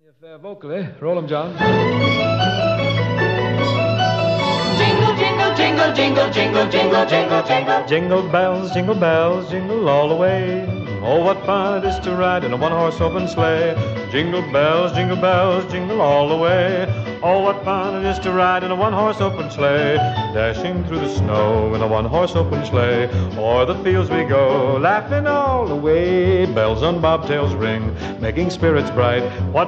Vocally, roll 'em, John. Jingle, jingle, jingle, jingle, jingle, jingle, jingle, jingle. Jingle bells, jingle all the way. Oh, what fun it is to ride in a one-horse open sleigh. Jingle bells, jingle all the way. Oh, what fun it is to ride in a one-horse open sleigh. Dashing through the snow in a one-horse open sleigh. O'er the fields we go, laughing all the way. Bells on bobtails ring, making spirits bright. What